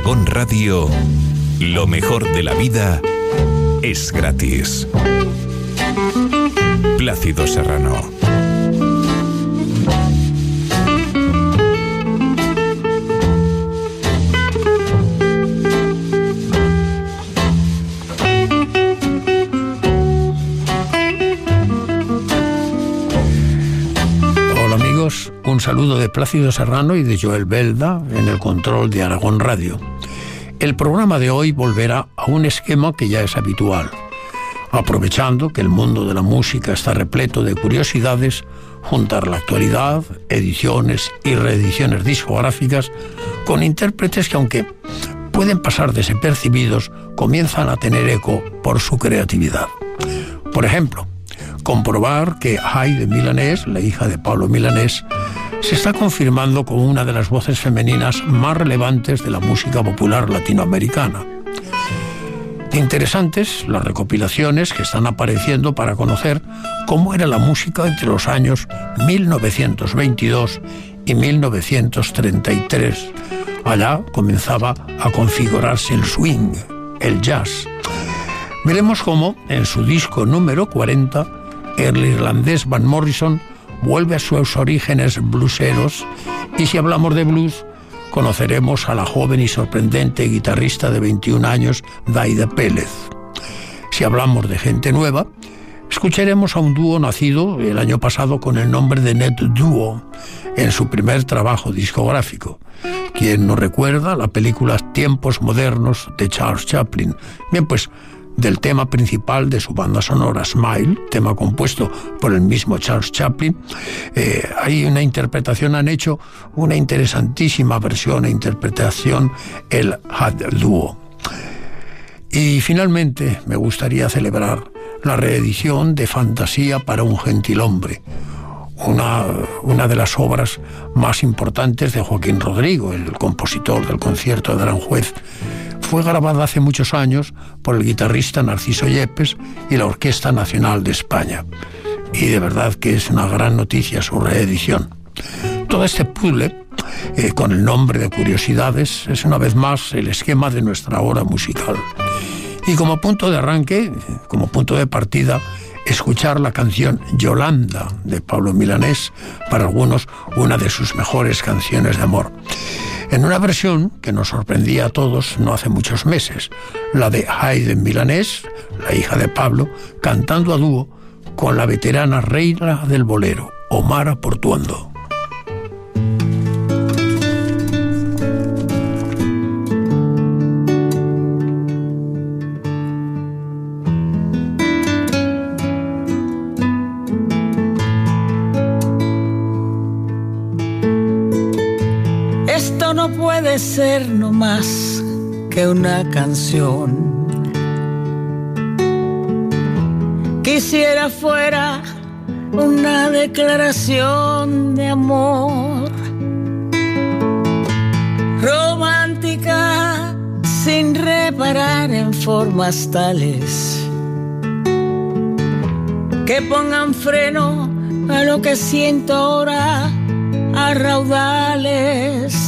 Aragón Radio, lo mejor de la vida es gratis. Plácido Serrano. Un saludo de Plácido Serrano y de Joel Belda en el control de Aragón Radio. El programa de hoy volverá a un esquema que ya es habitual. Aprovechando que el mundo de la música está repleto de curiosidades, juntar la actualidad, ediciones y reediciones discográficas con intérpretes que, aunque pueden pasar desapercibidos, comienzan a tener eco por su creatividad. Por ejemplo, comprobar que Haydn Milanés, la hija de Pablo Milanés, se está confirmando como una de las voces femeninas más relevantes de la música popular latinoamericana. Interesantes las recopilaciones que están apareciendo para conocer cómo era la música entre los años 1922 y 1933. Allá comenzaba a configurarse el swing, el jazz. Veremos cómo, en su disco número 40, el irlandés Van Morrison vuelve a sus orígenes blueseros, y si hablamos de blues, conoceremos a la joven y sorprendente guitarrista de 21 años, Daida Pélez. Si hablamos de gente nueva, escucharemos a un dúo nacido el año pasado con el nombre de Net Duo, en su primer trabajo discográfico. ¿Quién nos recuerda la película Tiempos Modernos de Charles Chaplin? Bien, pues del tema principal de su banda sonora, Smile, tema compuesto por el mismo Charles Chaplin, hay una interpretación, han hecho una interesantísima versión e interpretación, el Had Duo. Y finalmente me gustaría celebrar la reedición de Fantasía para un gentilhombre, una de las obras más importantes de Joaquín Rodrigo, el compositor del concierto de Aranjuez. Fue grabada hace muchos años por el guitarrista Narciso Yepes y la Orquesta Nacional de España. Y de verdad que es una gran noticia su reedición. Todo este puzzle, con el nombre de Curiosidades, es una vez más el esquema de nuestra hora musical. Y como punto de arranque, como punto de partida, escuchar la canción Yolanda de Pablo Milanés, para algunos una de sus mejores canciones de amor. En una versión que nos sorprendía a todos no hace muchos meses, la de Haydn Milanés, la hija de Pablo, cantando a dúo con la veterana reina del bolero, Omara Portuondo. No puede ser no más que una canción. Quisiera fuera una declaración de amor, romántica sin reparar en formas tales que pongan freno a lo que siento ahora a raudales.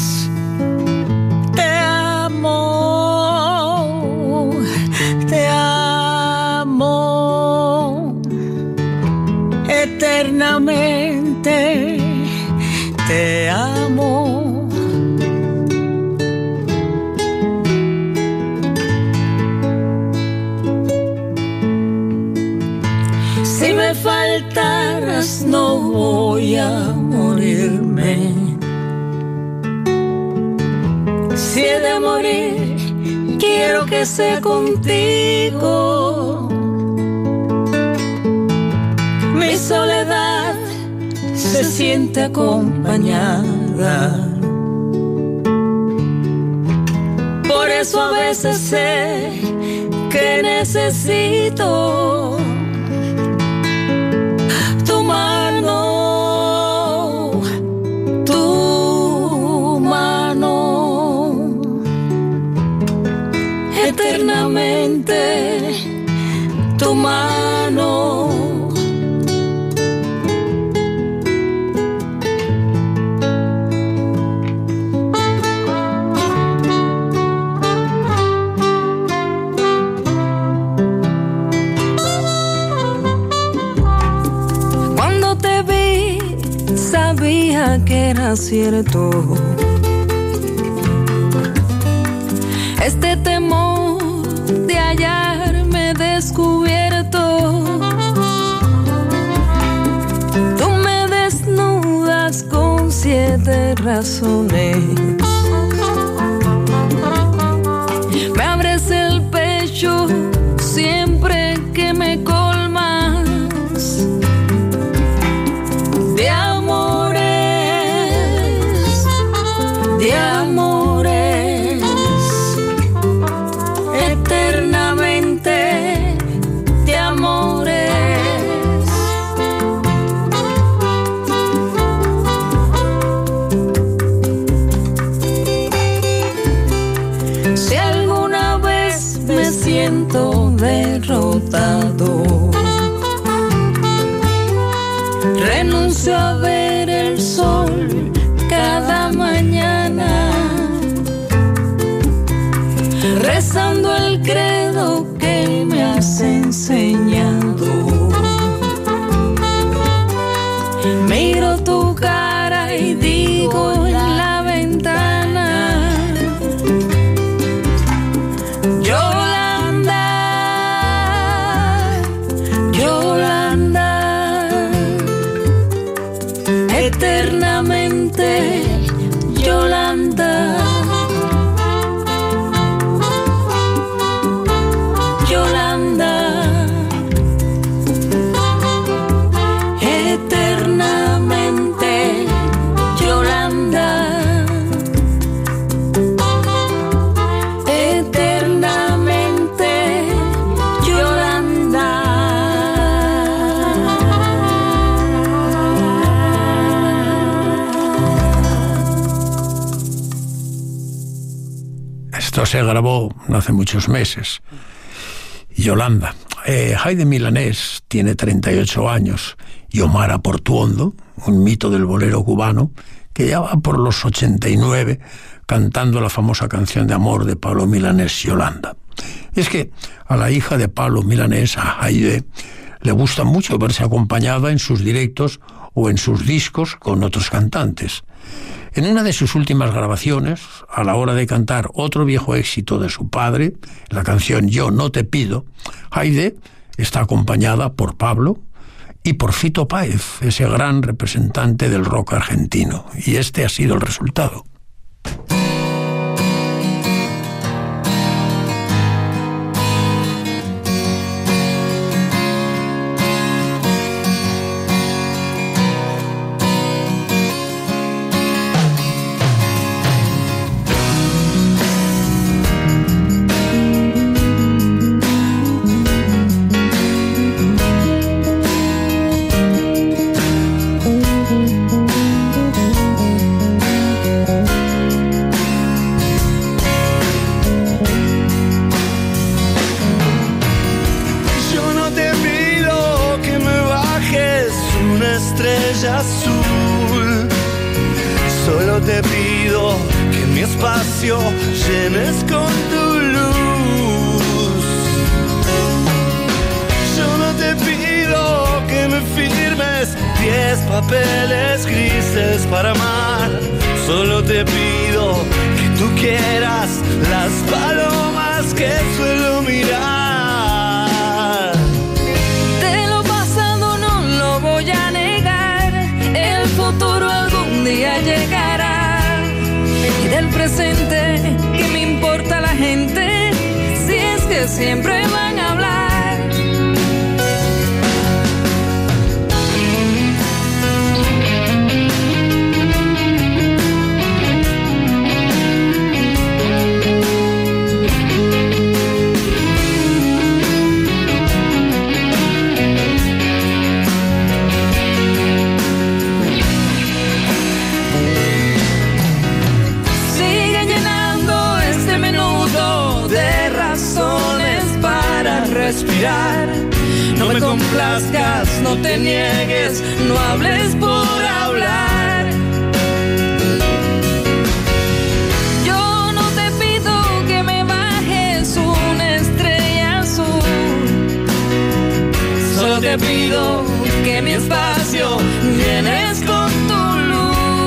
Te amo eternamente, te amo. Si me faltaras no voy a morirme. Si he de morir, quiero que sea contigo. Mi soledad se siente acompañada. Por eso a veces sé que necesito tu mano, tu mano. Eternamente tu mano. sabía que era cierto. Este temor de hallarme descubierto, tú me desnudas con 7 razones. Me abres el pecho siempre que me colmas de amores, de amores, eternamente de amores. Si alguna vez me siento derrotado, renuncio a ver el sol cada mañana, rezando el credo que me has enseñado. Miro tu cara y digo en la ventana: Yolanda, Yolanda, eternamente Yolanda, Yolanda, eternamente Yolanda, eternamente Yolanda. Esto se grabó no hace muchos meses. Yolanda. Jaime Milanés tiene 38 años y Omar Aportuondo, un mito del bolero cubano, que ya va por los 89 cantando la famosa canción de amor de Pablo Milanés, Yolanda. Y es que a la hija de Pablo Milanés, a Haide, le gusta mucho verse acompañada en sus directos o en sus discos con otros cantantes. En una de sus últimas grabaciones, a la hora de cantar otro viejo éxito de su padre, la canción Yo no te pido, Haide está acompañada por Pablo y por Fito Páez, ese gran representante del rock argentino. Y este ha sido el resultado. Azul, solo te pido que mi espacio llenes con tu luz. Yo no te pido que me firmes 10 papeles grises para amar. Solo te pido que tú quieras las palomas que suelo mirar. De lo pasado no lo voy a negar, el futuro algún día llegará. Y del presente, ¿qué me importa la gente? Si es que siempre van a hablar. Respirar. No me complazcas, no te niegues, no hables por hablar. Yo no te pido que me bajes una estrella azul, solo te pido que mi espacio llenes con tu luz.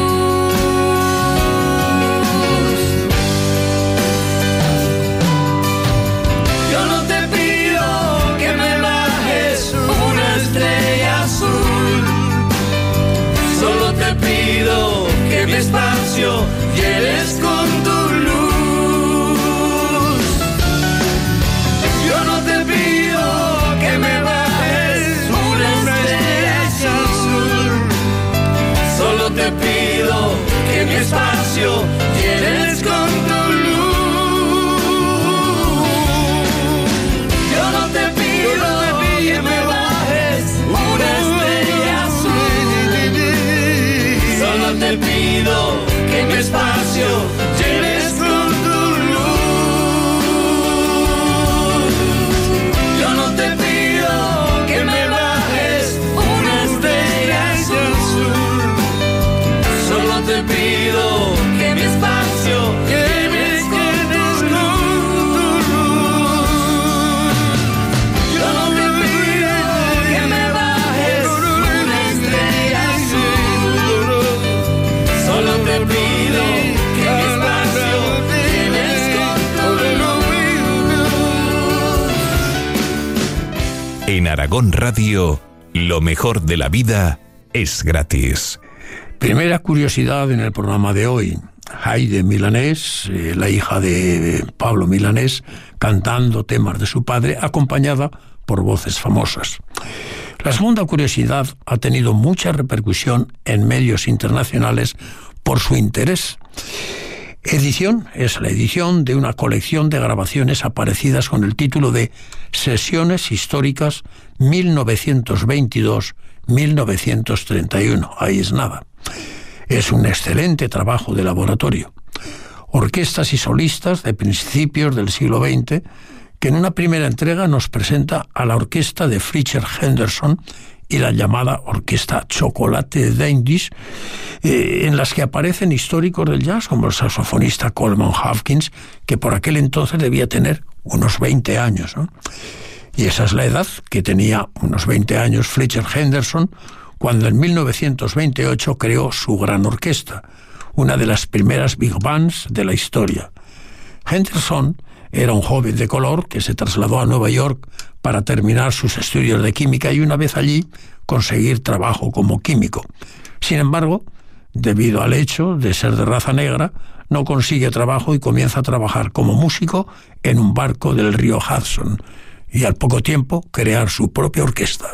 espacio tienes con tu luz. Yo no te pido que me bajes una estrella azul, solo te pido que mi espacio llenes con tu luz. Yo no te pido que me bajes una estrella azul, solo te pido que mi espacio llenes con tu luz. Yo no te pido que me bajes una estrella azul, solo te pido que mi espacio llenes con tu luz. En Aragón Radio, lo mejor de la vida es gratis. Primera curiosidad en el programa de hoy. Haydée Milanés, la hija de Pablo Milanés, cantando temas de su padre, acompañada por voces famosas. La segunda curiosidad ha tenido mucha repercusión en medios internacionales por su interés. Edición es la edición de una colección de grabaciones aparecidas con el título de Sesiones Históricas 1922-1931. Ahí es nada. Es un excelente trabajo de laboratorio. Orquestas y solistas de principios del siglo XX, que en una primera entrega nos presenta a la orquesta de Fletcher Henderson y la llamada Orquesta Chocolate de Davis, en las que aparecen históricos del jazz como el saxofonista Coleman Hawkins, que por aquel entonces debía tener unos 20 años, ¿no? Y esa es la edad que tenía, unos 20 años, Fletcher Henderson, cuando en 1928 creó su gran orquesta, una de las primeras big bands de la historia. Henderson era un joven de color que se trasladó a Nueva York para terminar sus estudios de química y una vez allí conseguir trabajo como químico. Sin embargo, debido al hecho de ser de raza negra, no consigue trabajo y comienza a trabajar como músico en un barco del río Hudson y al poco tiempo crear su propia orquesta.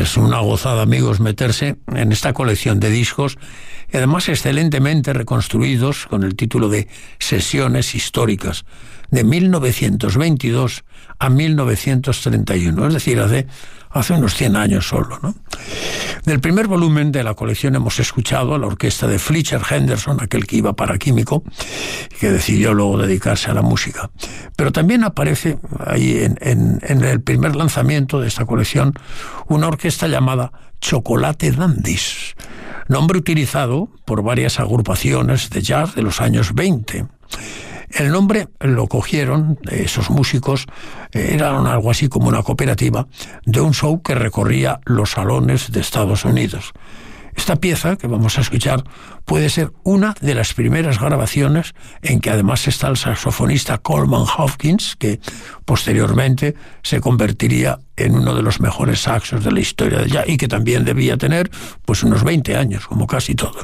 Es una gozada, amigos, meterse en esta colección de discos, y además excelentemente reconstruidos con el título de Sesiones Históricas, de 1922 a 1931, es decir, hace unos 100 años solo, ¿no? Del primer volumen de la colección hemos escuchado a la orquesta de Fletcher Henderson, aquel que iba para químico, que decidió luego dedicarse a la música. Pero también aparece ahí en el primer lanzamiento de esta colección una orquesta llamada Chocolate Dandies, nombre utilizado por varias agrupaciones de jazz de los años 20. El nombre lo cogieron esos músicos, eran algo así como una cooperativa, de un show que recorría los salones de Estados Unidos. Esta pieza que vamos a escuchar puede ser una de las primeras grabaciones en que además está el saxofonista Coleman Hawkins, que posteriormente se convertiría en uno de los mejores saxos de la historia del jazz y que también debía tener pues unos 20 años, como casi todos.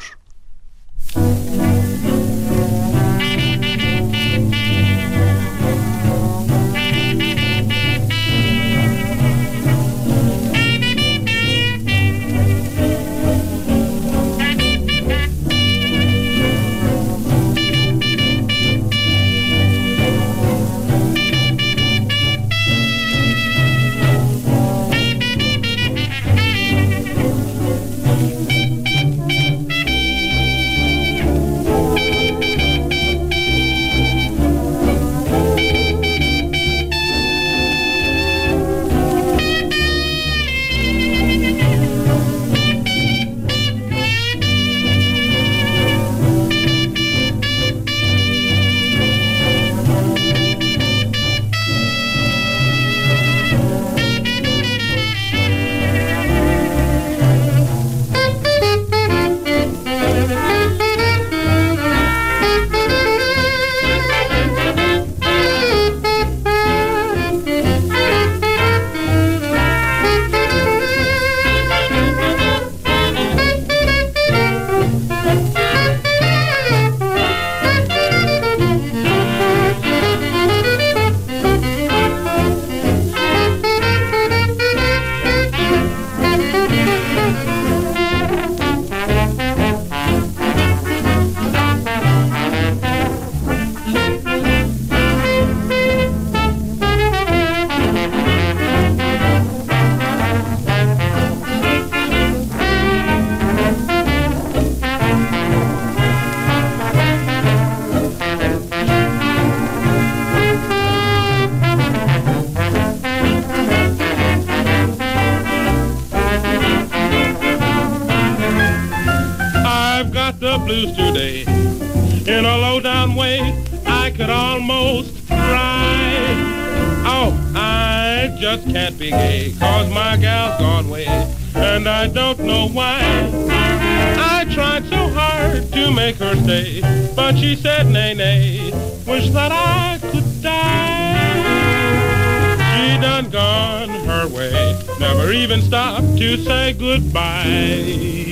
Blues today. In a low-down way, I could almost cry. Oh, I just can't be gay, 'cause my gal's gone away, and I don't know why. I tried so hard to make her stay, but she said nay, nay, wish that I could die. She done gone her way, never even stopped to say goodbye.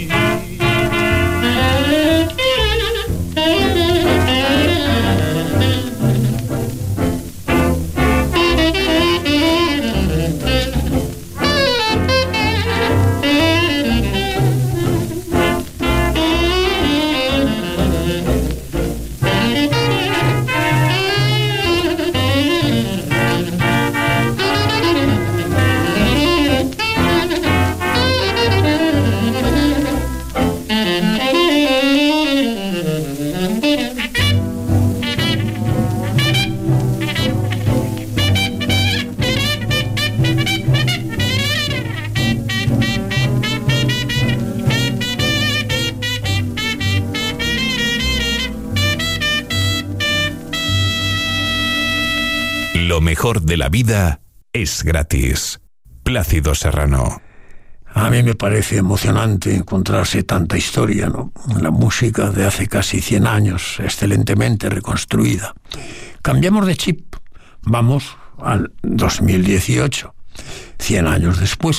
Lo mejor de la vida es gratis. Plácido Serrano. A mí me parece emocionante encontrarse tanta historia, ¿no? La música de hace casi 100 años, excelentemente reconstruida. Cambiamos de chip, vamos al 2018, 100 años después.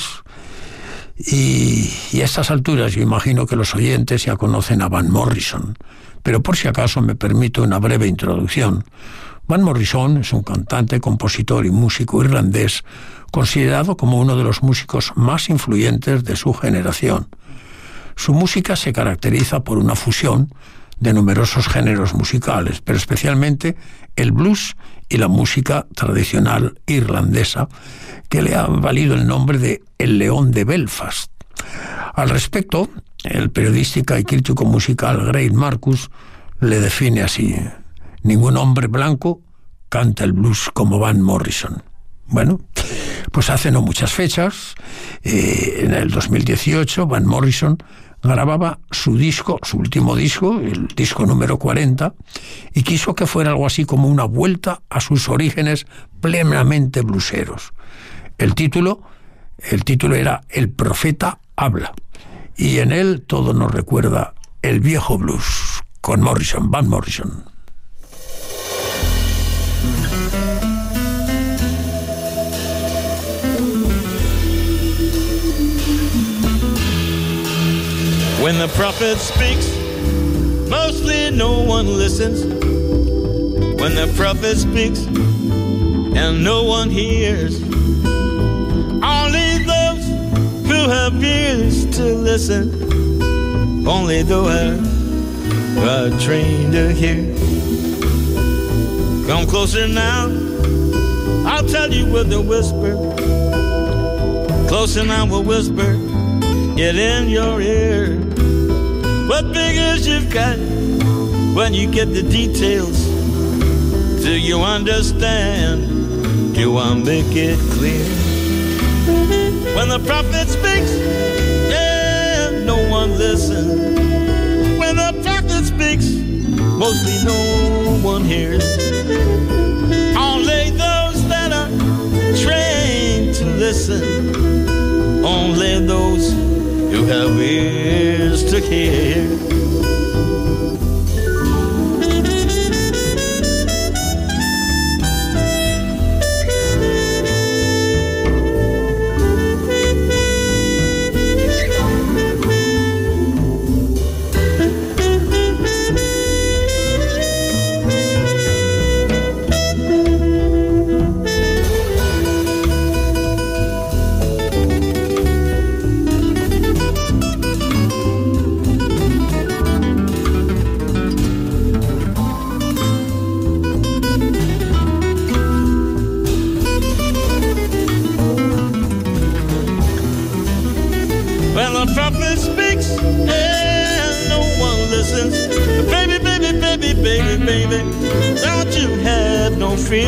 Y a estas alturas yo imagino que los oyentes ya conocen a Van Morrison, pero por si acaso me permito una breve introducción, Van Morrison es un cantante, compositor y músico irlandés considerado como uno de los músicos más influyentes de su generación. Su música se caracteriza por una fusión de numerosos géneros musicales, pero especialmente el blues y la música tradicional irlandesa, que le ha valido el nombre de El León de Belfast. Al respecto, el periodista y crítico musical Greg Marcus le define así: ningún hombre blanco canta el blues como Van Morrison. Bueno, pues hace no muchas fechas, en el 2018, Van Morrison grababa su último disco, el disco número 40, y quiso que fuera algo así como una vuelta a sus orígenes plenamente blueseros. El título era El Profeta Habla, y en él todo nos recuerda el viejo blues, con Morrison, Van Morrison. When the prophet speaks, mostly no one listens. When the prophet speaks, and no one hears, only those who have ears to listen, only those who are trained to hear. Come closer now, I'll tell you with a whisper. Closer now, we'll whisper it in your ear. What figures you've got when you get the details? Do you understand? Do I make it clear? When the prophet speaks, yeah, no one listens. When the prophet speaks, mostly no one hears. Only those that are trained to listen, only those who have ears to hear. Baby, don't you have no fear.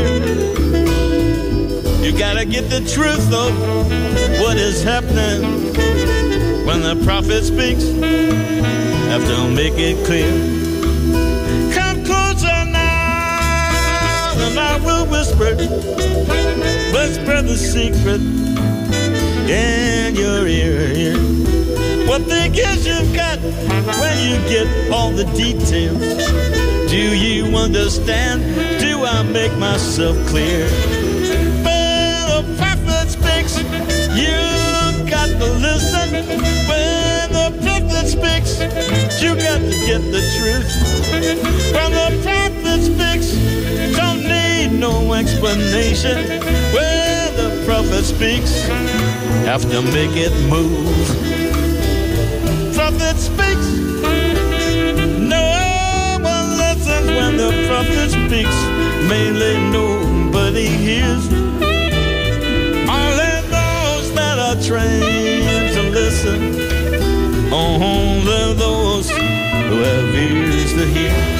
You gotta get the truth of what is happening. When the prophet speaks, have to make it clear. Come closer now, and I will whisper the secret in your ear. What figures you've got when you get all the details? Do you understand? Do I make myself clear? When the prophet speaks, you got to listen. When the prophet speaks, you got to get the truth. When the prophet speaks, don't need no explanation. When the prophet speaks, have to make it move. Prophet speaks, when the prophet speaks, mainly nobody hears. Only those that are trained to listen, only those who have ears to hear.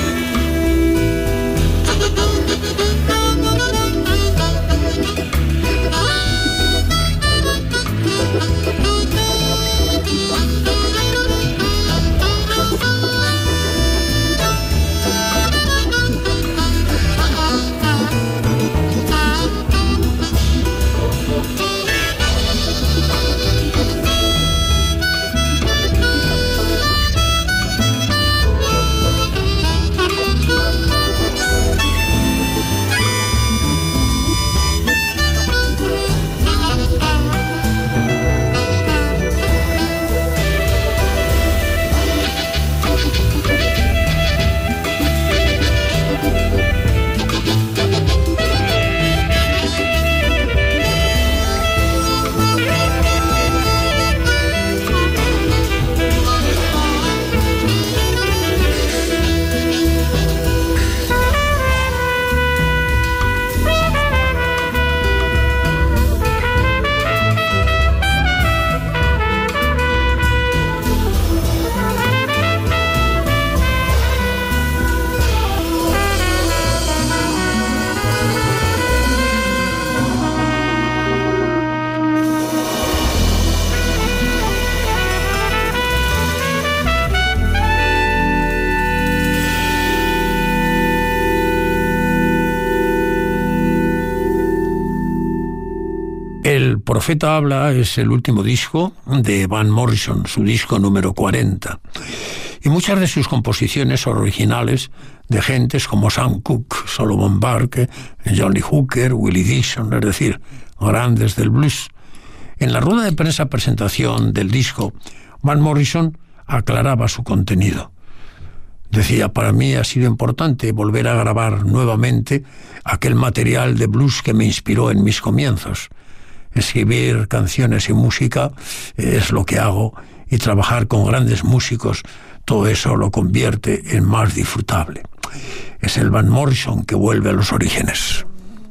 Profeta Habla es el último disco de Van Morrison, su disco número 40. Y muchas de sus composiciones son originales de gentes como Sam Cooke, Solomon Burke, Johnny Hooker, Willie Dixon, es decir, grandes del blues. En la rueda de prensa presentación del disco, Van Morrison aclaraba su contenido. Decía, para mí ha sido importante volver a grabar nuevamente aquel material de blues que me inspiró en mis comienzos. Escribir canciones y música es lo que hago, y trabajar con grandes músicos, todo eso lo convierte en más disfrutable. Es el Van Morrison que vuelve a los orígenes.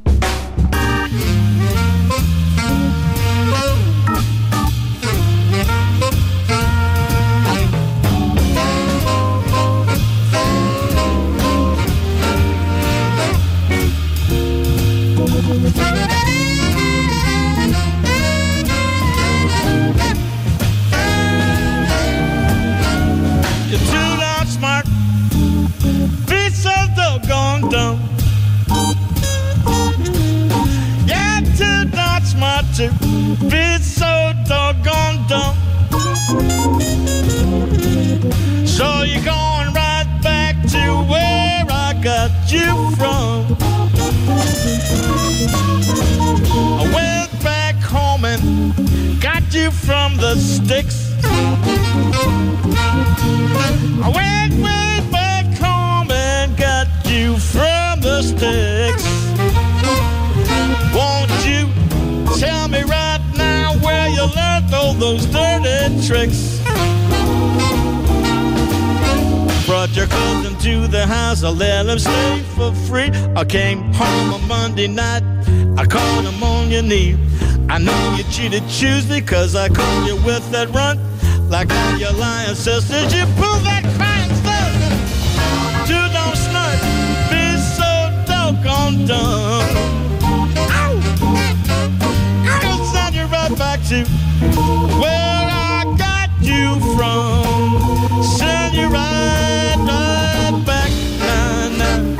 To be so doggone dumb. So you're going right back to where I got you from. I went back home and got you from the sticks. I went way back home and got you from the sticks. Won't you tell me right now where you learned all those dirty tricks? Brought your cousin to the house, I let him stay for free. I came home on Monday night, I called him on your knee. I know you cheated Tuesday, cause I caught you with that run. Like all your lying sisters, you pulled that crying stuff. You don't snort, be so doggone dumb. Back to where I got you from. Send you right back now.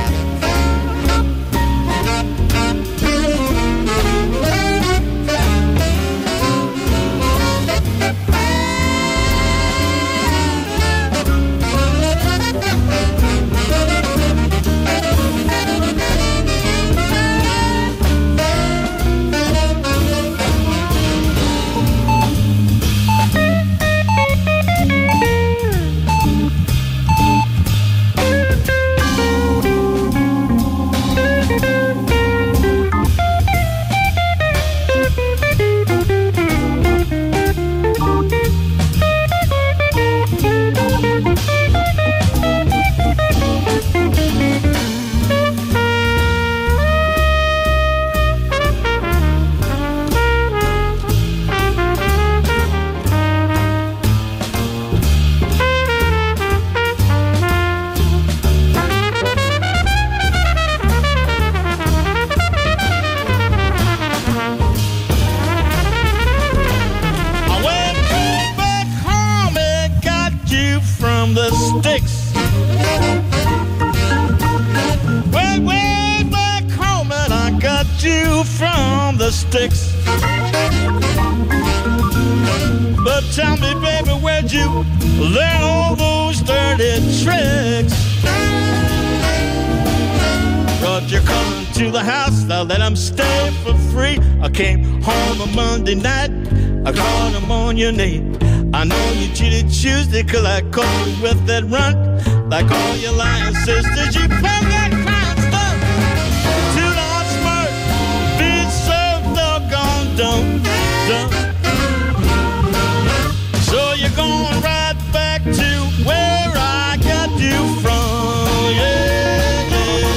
Sticks. But tell me, baby, where'd you learn all those dirty tricks? Brought your cousin to the house, I let him stay for free. I came home on Monday night, I called him on your name. I know you cheated Tuesday, cause I caught you with that run. Like all your lying sisters, you pulled that crying stuff. Too not smart, be so doggone dumb. So you're going right back to where I got you from, yeah,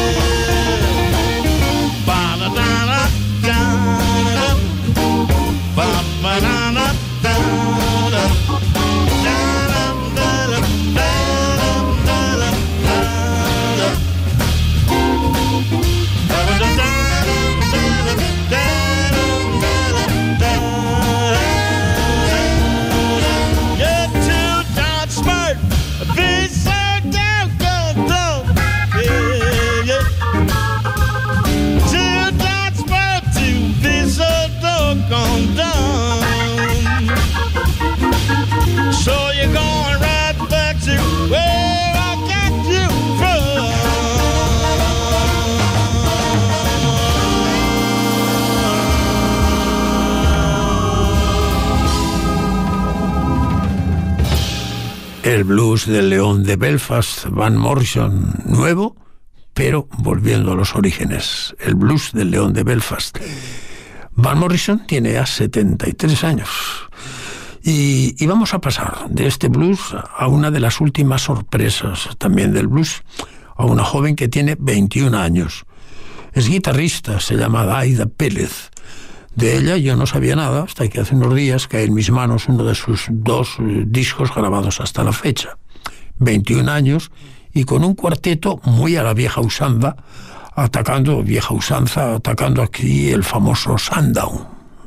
yeah. Ba-da-da-da-da-da, ba-ba-da-da-da-da. Get to el blues del León de Belfast, Van Morrison, nuevo, pero volviendo a los orígenes. El blues del León de Belfast. Van Morrison tiene ya 73 años. Y vamos a pasar de este blues a una de las últimas sorpresas también del blues, a una joven que tiene 21 años. Es guitarrista, se llama Daida Pérez. De ella yo no sabía nada hasta que hace unos días cae en mis manos uno de sus 2 discos grabados hasta la fecha. 21 años y con un cuarteto muy a la vieja usanza, atacando aquí el famoso Sundown.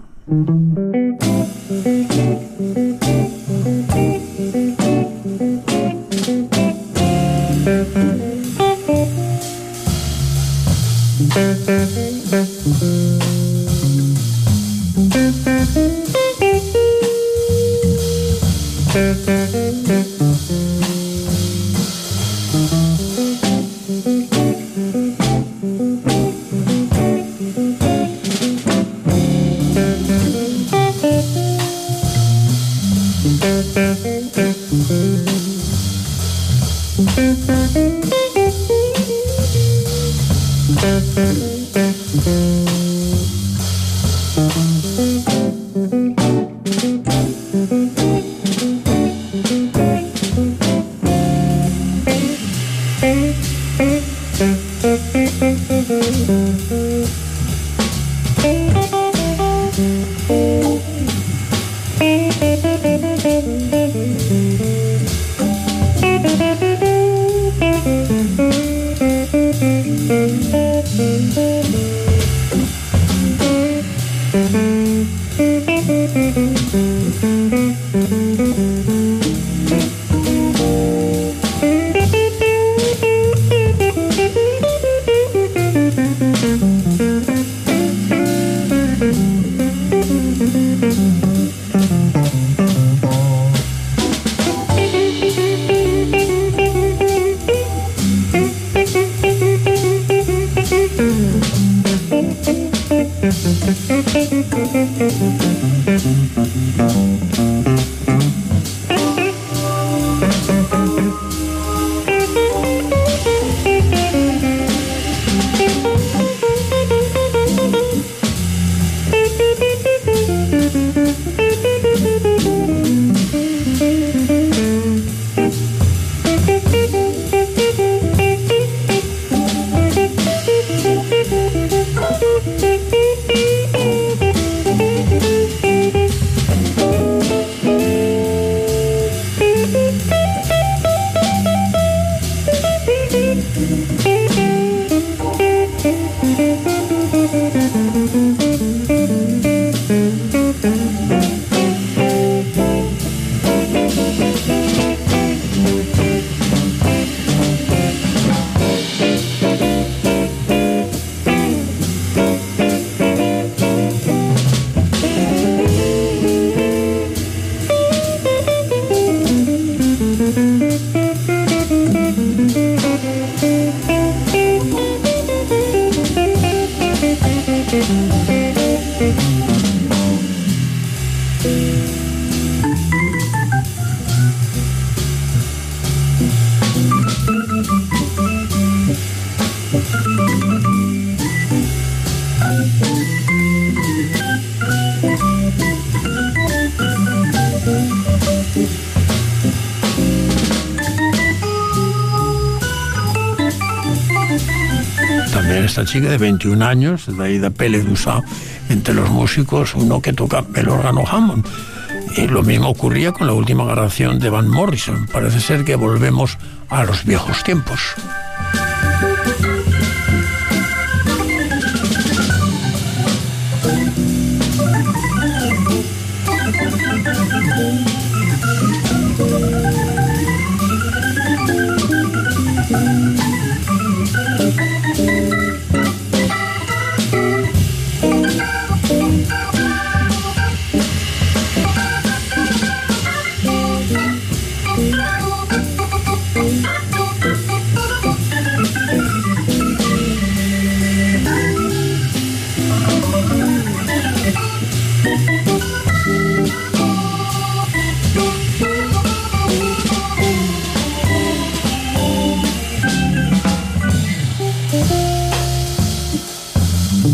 También esta chica de 21 años, Daida Pérez, entre los músicos, uno que toca el órgano Hammond. Y lo mismo ocurría con la última grabación de Van Morrison. Parece ser que volvemos a los viejos tiempos.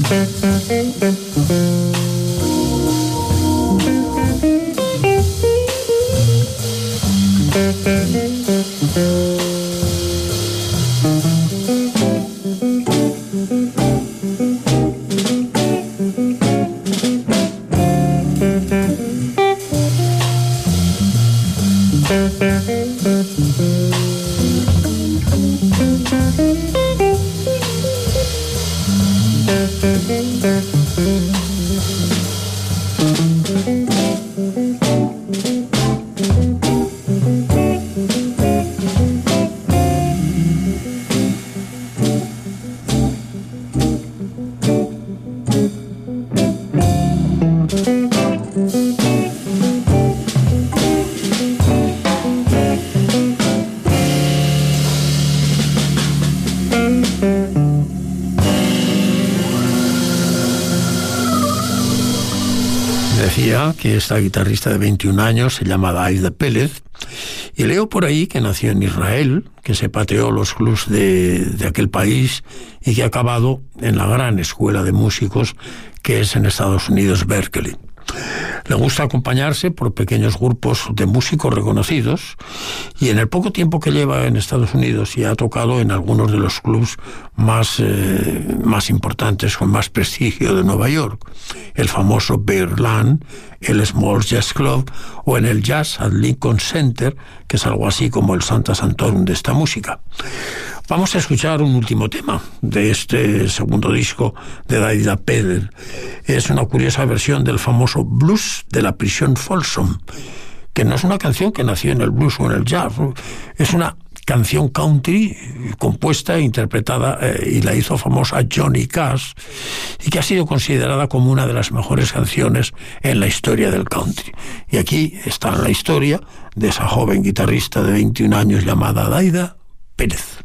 Decía que esta guitarrista de 21 años se llama Daida Pérez, y leo por ahí que nació en Israel, que se pateó los clubs de aquel país y que ha acabado en la gran escuela de músicos que es en Estados Unidos, Berkeley. Le gusta acompañarse por pequeños grupos de músicos reconocidos, y en el poco tiempo que lleva en Estados Unidos ya ha tocado en algunos de los clubs más importantes, con más prestigio de Nueva York, el famoso Bearland, el Small Jazz Club o en el Jazz at Lincoln Center, que es algo así como el Santa Santorum de esta música. Vamos a escuchar un último tema de este segundo disco de Daida Pérez. Es una curiosa versión del famoso blues de la prisión Folsom, que no es una canción que nació en el blues o en el jazz, es una canción country compuesta e interpretada y la hizo famosa Johnny Cash, y que ha sido considerada como una de las mejores canciones en la historia del country. Y aquí está la historia de esa joven guitarrista de 21 años llamada Daida Pérez.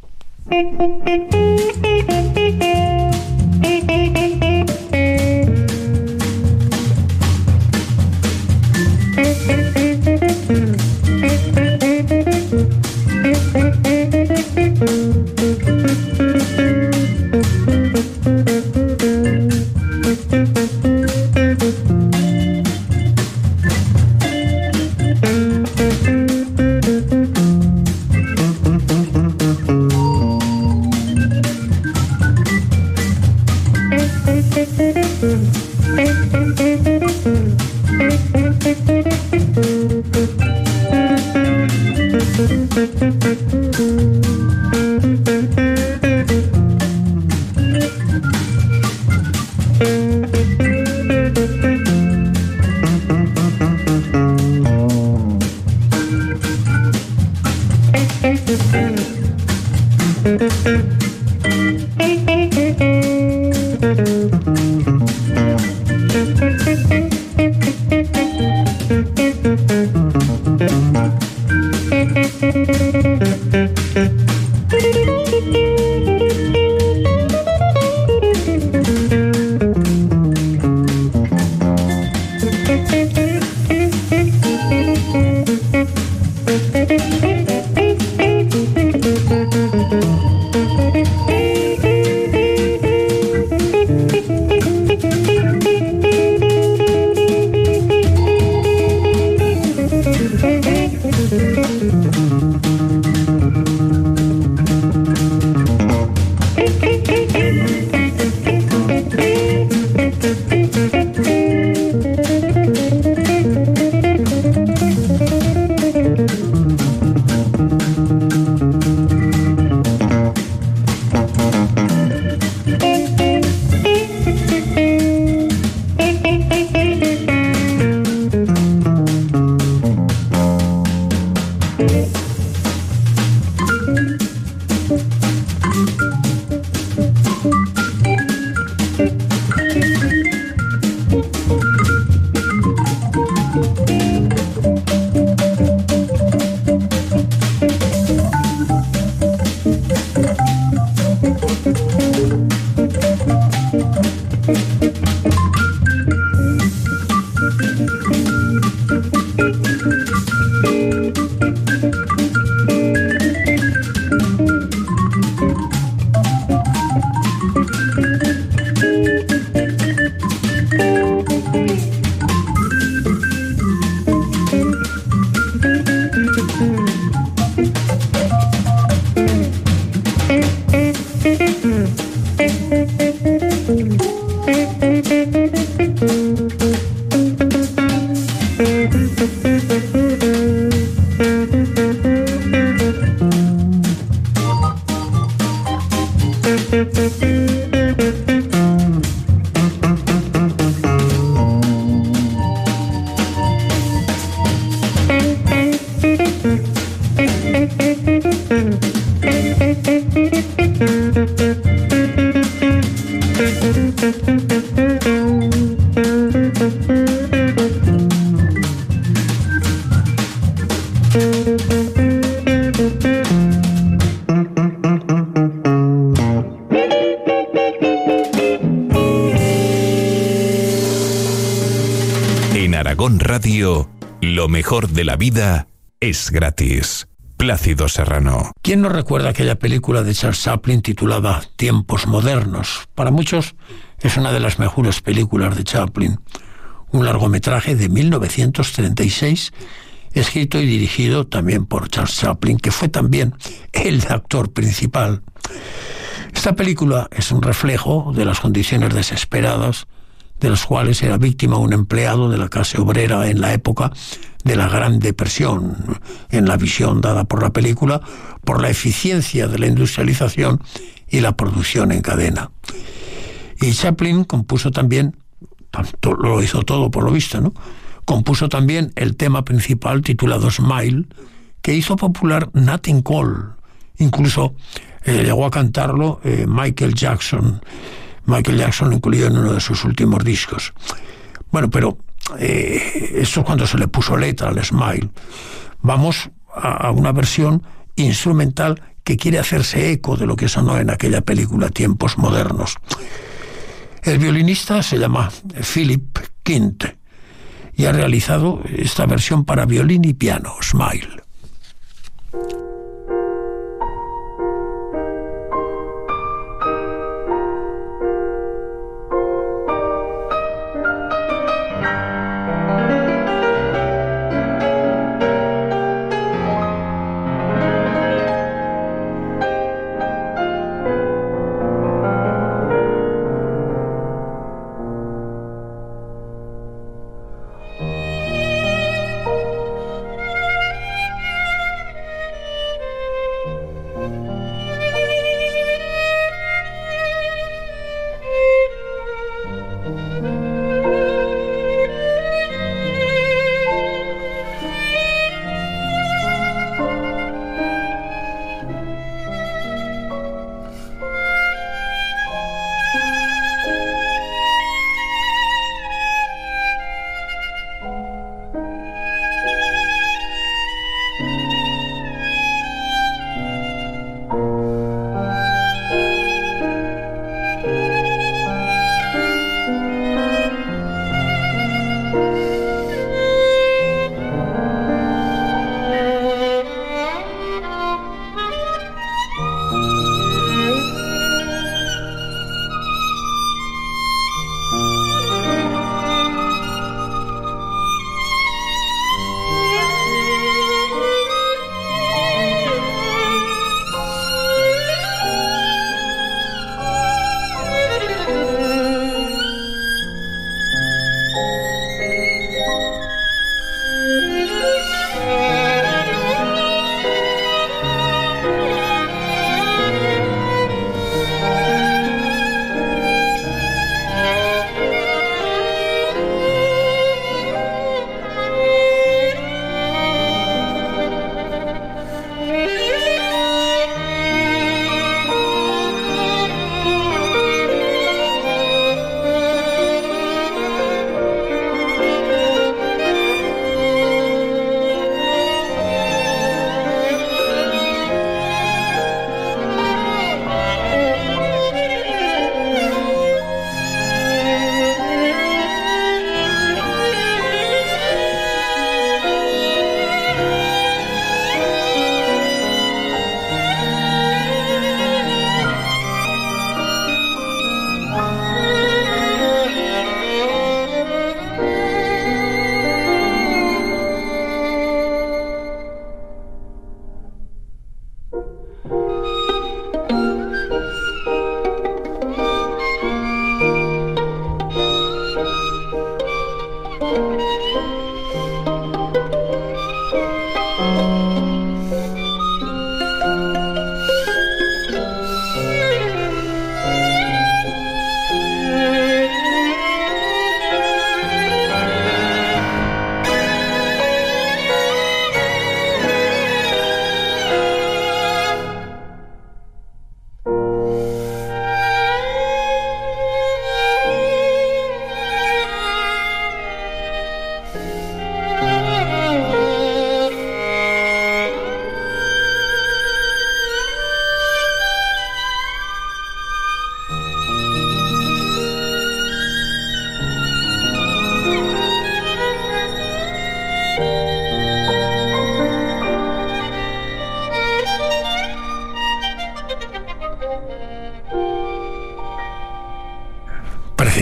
Aragón Radio, lo mejor de la vida es gratis. Plácido Serrano. ¿Quién no recuerda aquella película de Charles Chaplin titulada Tiempos modernos? Para muchos es una de las mejores películas de Chaplin. Un largometraje de 1936, escrito y dirigido también por Charles Chaplin, que fue también el actor principal. Esta película es un reflejo de las condiciones desesperadas de las cuales era víctima un empleado de la clase obrera en la época de la Gran Depresión, en la visión dada por la película, por la eficiencia de la industrialización y la producción en cadena. Y Chaplin compuso también, lo hizo todo por lo visto, ¿no? Compuso también el tema principal titulado Smile, que hizo popular Nat King Cole. Incluso llegó a cantarlo Michael Jackson. Michael Jackson lo incluyó en uno de sus últimos discos. Bueno, pero esto es cuando se le puso letra al Smile. Vamos a una versión instrumental que quiere hacerse eco de lo que sonó en aquella película Tiempos modernos. El violinista se llama Philip Quint y ha realizado esta versión para violín y piano, Smile.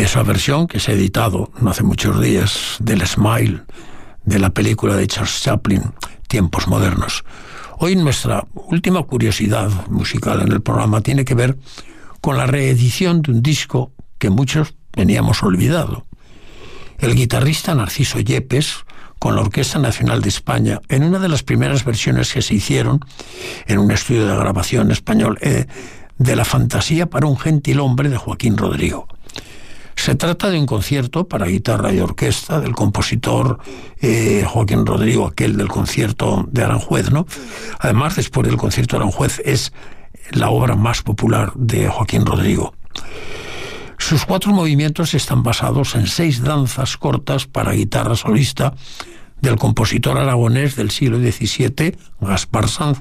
esa versión que se ha editado no hace muchos días del Smile, de la película de Charles Chaplin, Tiempos Modernos. Hoy nuestra última curiosidad musical en el programa tiene que ver con la reedición de un disco que muchos teníamos olvidado. El guitarrista Narciso Yepes, con la Orquesta Nacional de España, en una de las primeras versiones que se hicieron en un estudio de grabación español, de La Fantasía para un gentilhombre de Joaquín Rodrigo. Se trata de un concierto para guitarra y orquesta del compositor Joaquín Rodrigo, aquel del concierto de Aranjuez, ¿no? Además, después del concierto de Aranjuez, es la obra más popular de Joaquín Rodrigo. Sus 4 movimientos están basados en 6 danzas cortas para guitarra solista del compositor aragonés del siglo XVII, Gaspar Sanz.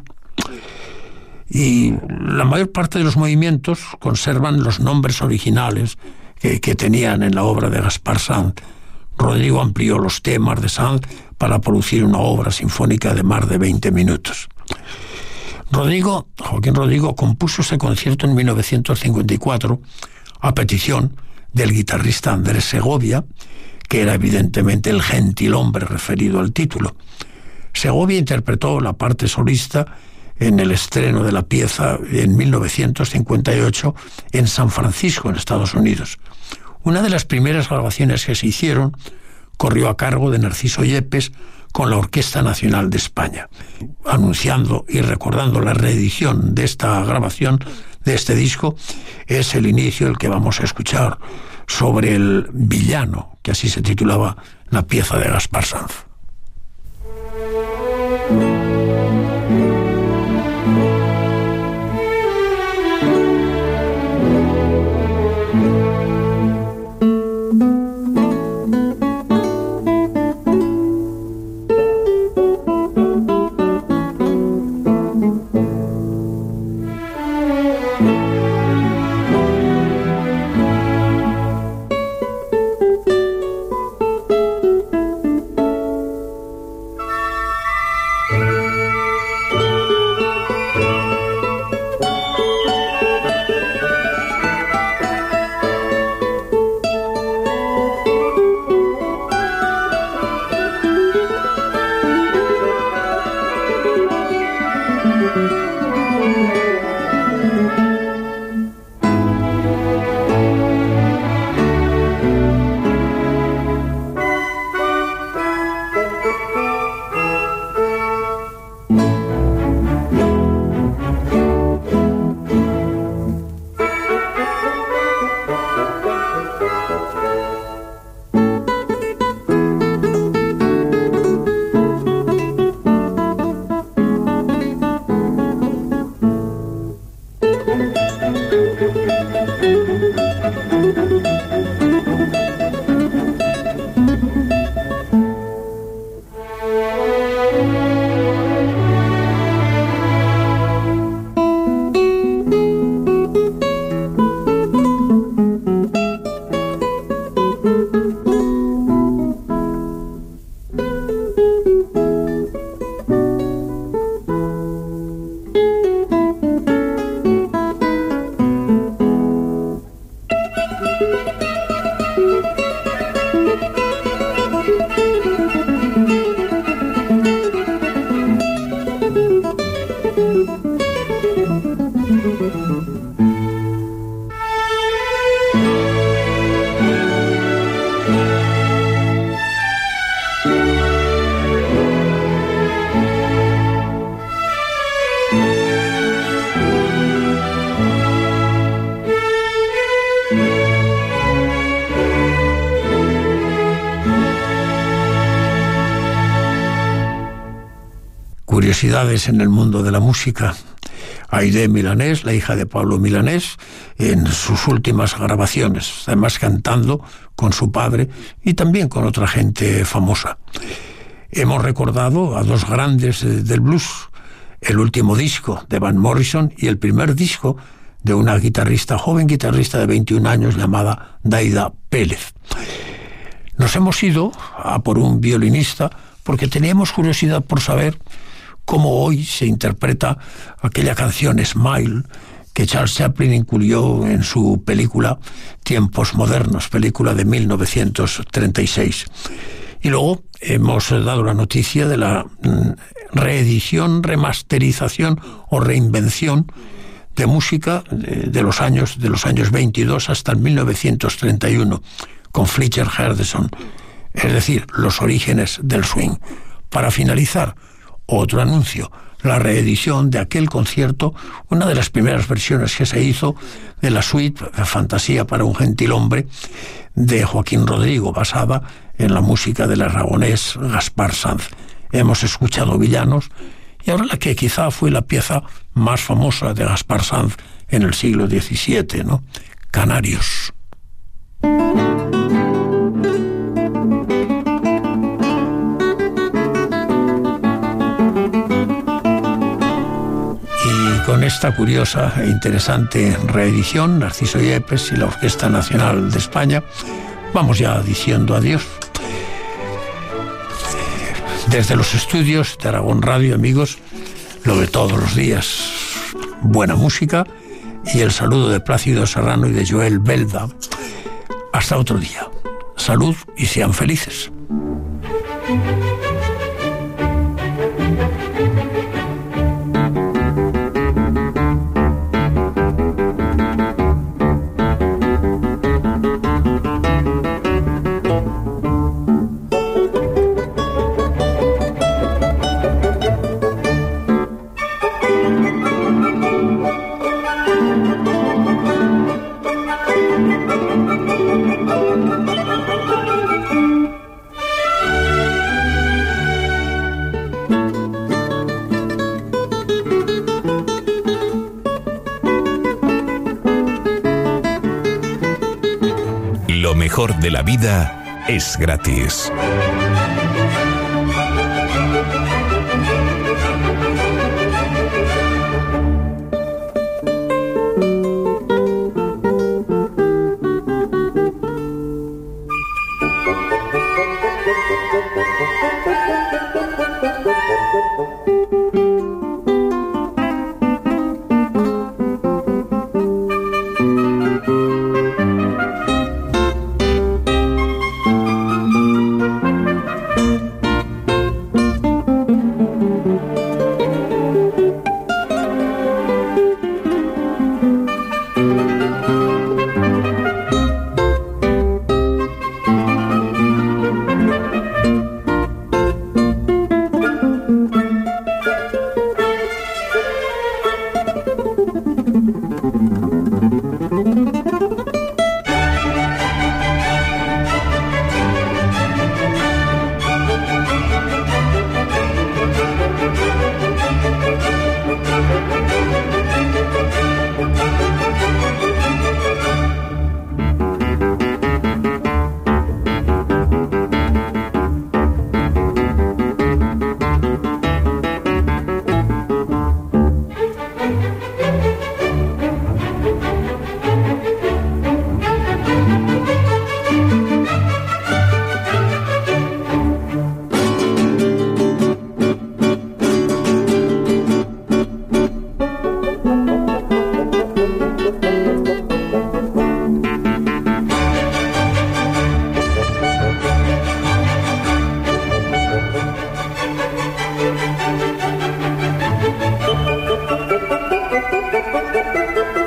Y la mayor parte de los movimientos conservan los nombres originales que tenían en la obra de Gaspar Sanz. Rodrigo amplió los temas de Sanz para producir una obra sinfónica de más de 20 minutos. Joaquín Rodrigo compuso ese concierto en 1954 a petición del guitarrista Andrés Segovia, que era evidentemente el gentilhombre referido al título. Segovia interpretó la parte solista en el estreno de la pieza en 1958 en San Francisco, en Estados Unidos. Una de las primeras grabaciones que se hicieron corrió a cargo de Narciso Yepes con la Orquesta Nacional de España. Anunciando y recordando la reedición de esta grabación, de este disco, es el inicio el que vamos a escuchar sobre el villano, que así se titulaba la pieza de Gaspar Sanz. Curiosidades en el mundo de la música. Aide Milanés, la hija de Pablo Milanés, en sus últimas grabaciones, además cantando con su padre y también con otra gente famosa. Hemos recordado a 2 grandes del blues, el último disco de Van Morrison y el primer disco de una joven guitarrista de 21 años llamada Daida Pérez. Nos hemos ido a por un violinista porque teníamos curiosidad por saber cómo hoy se interpreta aquella canción Smile que Charles Chaplin incluyó en su película Tiempos Modernos, película de 1936. Y luego hemos dado la noticia de la reedición, remasterización o reinvención de música de los años 22 hasta el 1931, con Fletcher Henderson, es decir, los orígenes del swing. Para finalizar, otro anuncio, la reedición de aquel concierto, una de las primeras versiones que se hizo de la suite Fantasía para un gentilhombre de Joaquín Rodrigo, basada en la música del aragonés Gaspar Sanz. Hemos escuchado Villanos, y ahora la que quizá fue la pieza más famosa de Gaspar Sanz en el siglo XVII, ¿no? Canarios. Y con esta curiosa e interesante reedición, Narciso Yepes y la Orquesta Nacional de España, vamos ya diciendo adiós. Desde los estudios de Aragón Radio, amigos, lo de todos los días, buena música, y el saludo de Plácido Serrano y de Joel Belda. Hasta otro día. Salud y sean felices. Lo mejor de la vida es gratis. Thank you.